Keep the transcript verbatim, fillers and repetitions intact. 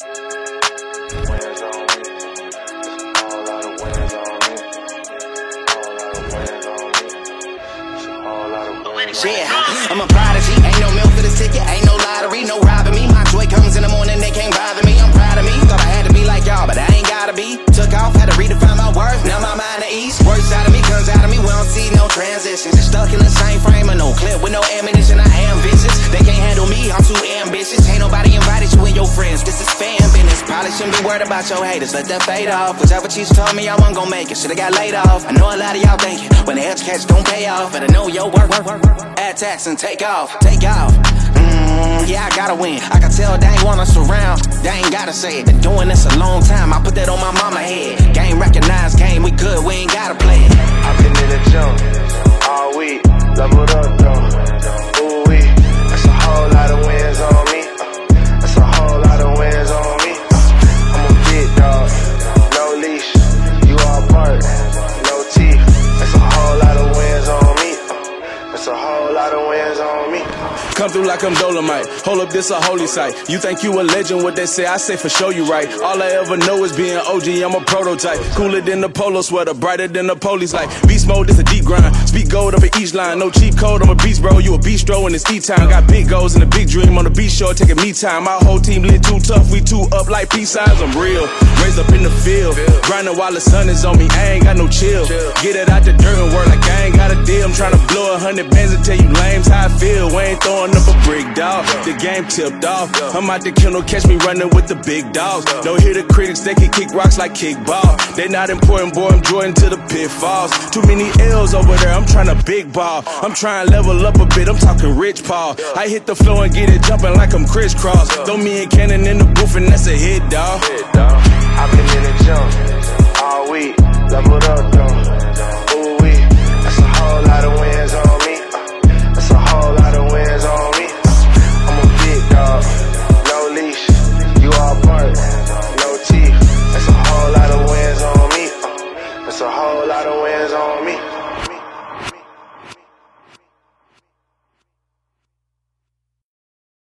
Wins on me. A whole lot of wins on me. A whole lot of wins on me. A whole lot of wins. Yeah, I'm a prodigy. Ain't no milk for this ticket. Ain't no lottery. No robbing me. My joy comes in the morning. They can't bother me. I'm proud of me. Thought I had to be like y'all, but I ain't gotta be. Took off, had to redefine my worth. Now my mind at ease. Works out of me, comes out of me. We don't see no transitions. Just stuck in the same frame of no clip with no ammunition. I am vicious. They can't handle me. I'm too ambitious. Ain't nobody invited you and your friends. This is fan business. Probably shouldn't be worried about your haters. Let that fade off. Whichever cheese told me I wasn't gonna make it. Should've got laid off. I know a lot of y'all thinking when the edge catch don't pay off. But I know your work. Add tax and take off. Take off. Mm, yeah, I gotta win. I can tell they ain't want us around. They ain't gotta say it. Been doing this a long time. I put that on my mama head. Game recognized, game we good. We ain't gotta play it. I've been in the gym all week. Leveled up though. Ooh wee. That's a whole lot of wins on me. That's a whole lot of wins on me. I'm a big dog. No leash. You all part. No teeth. That's a whole lot of wins on me. That's a whole lot of wins on me. Come through like I'm Dolomite. Hold up, this a holy site. You think you a legend, what they say, I say for sure you right. All I ever know is being O G, I'm a prototype. Cooler than the polo sweater, brighter than the police light. Beast mode, this a deep grind. Speak gold up at each line. No cheap code, I'm a beast bro. You a bistro in this E-time. Got big goals and a big dream on the beach shore, taking me time. My whole team lit too tough, we too up like peace signs. I'm real, raised up in the field. Grinding while the sun is on me, I ain't got no chill. Get it out the dirt and work like I ain't got a deal. I'm trying to blow a hundred bands and tell you lames how I feel. We ain't throwing up a brick, dog. The game tipped off. I'm out the kennel, catch me running with the big dogs. Don't hear the critics, they can kick rocks like kickball. They not important, boy, I'm Jordan to the pitfalls. Too many L's over there, I'm trying to big ball. I'm trying to level up a bit, I'm talking Rich Paul. I hit the floor and get it jumping like I'm crisscross. Throw me and Cannon in the booth and that's a hit, dog. I've been in the gym all week. Leveled up though. Ooh wee. That's a whole lot of wins on me. That's a whole lot of wins on me. I'm a big dog, no leash. You all part, no teeth. That's a whole lot of wins on me. That's a whole lot of wins on me.